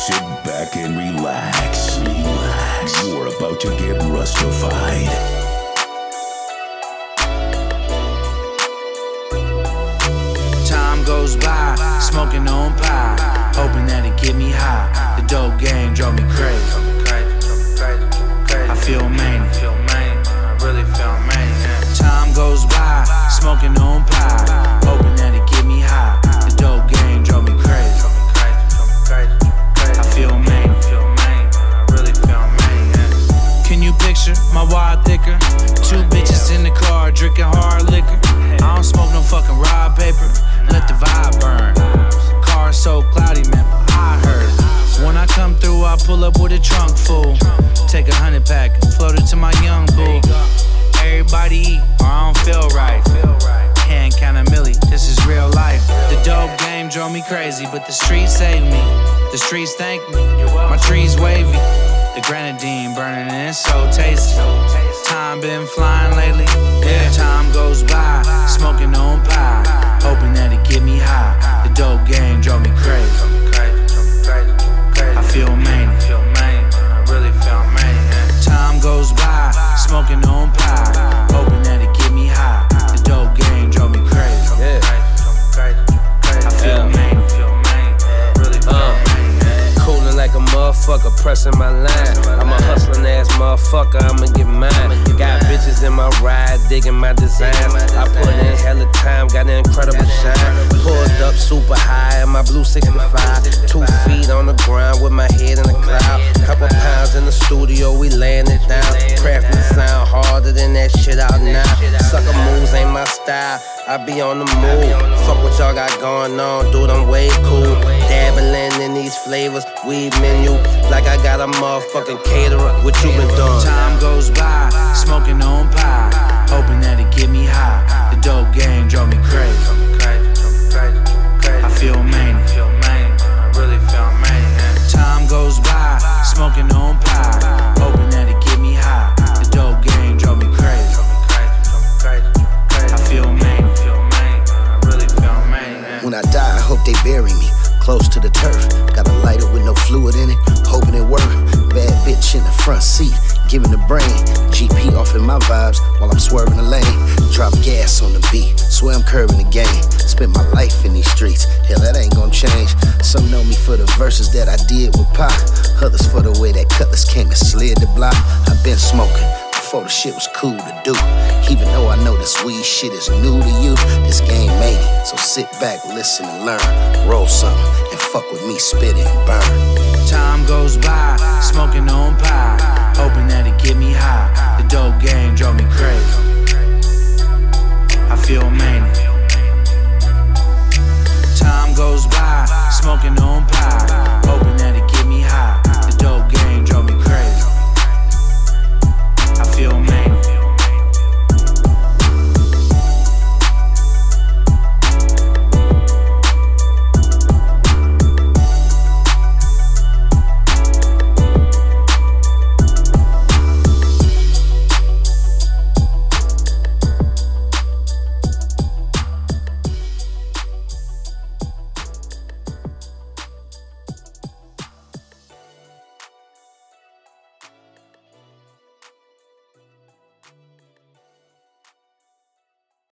sit back and relax. You're about to get Rustified. Time goes by, smoking on pie, hoping that it get me high. The dope game drove me crazy. I feel mania, I really feel mania. Time goes by, smoking on pie, hoping that it get me high. The dope game drove me crazy. I feel mania, I really feel mania. Can you picture my wad thicker? Two bitches in the car drinking hard liquor. I don't smoke no fucking rod paper. Let the vibe burn. Car so cloudy, man, I heard. When I come through, I pull up with a trunk full. Take 100 pack, float it to my young boo. Everybody eat, or I don't feel right. Hand count a milli, this is real life. The dope game drove me crazy, but the streets saved me. The streets thank me, my trees wavy. The grenadine burning and it's so tasty. Time been flying lately, yeah. Time goes by, smoking on pie, hoping that it get me high. The dope game drove me crazy. I feel mania, I really feel mania. Time goes by, smoking on pie, hoping that it get me high. The dope game drove me crazy. I feel mania, I really feel mania. Coolin' like a motherfucker, pressing my line. I'm a hustlin' ass motherfucker, I'ma get mine. Got bitches in my ride, digging my designs. I put in hella time, got an incredible shine. Pulled up super high in my blue 65. 2 feet on the ground with my head in the cloud. Couple pounds in the studio, we laying it down. Crafting sound harder than that shit out now. Sucker moves ain't my style, I be on the move. Fuck what y'all got going on, dude, I'm way cool. Dabbling in these flavors, weed menu, like I got a motherfucking caterer. What you been doing? Time goes by, smoking on pie, hoping that it get me high. The dope game drove me crazy. I feel mania, I really feel mania. Time goes by, smoking on pie, hoping that it get me high. The dope game drove me crazy. I feel mania, I really feel mania. When I die, I hope they bury me close to the turf. Got a lighter with no fluid in it, hoping it work. Bad bitch in the front seat, giving the brain. GP offing my vibes while I'm swerving the lane. Drop gas on the beat, swear I'm curving the game. Spent my life in these streets, hell that ain't gon' change. Some know me for the verses that I did with Pac, others for the way that Cutlass came and slid the block. I've been smoking before the shit was cool to do. Even though I know this weed shit is new to you, this game made it. So sit back, listen and learn. Roll something and fuck with me, spit it and burn. Time goes by, smoking on pie, hoping that it get me high. The dope game drove me crazy. I feel mania. Time goes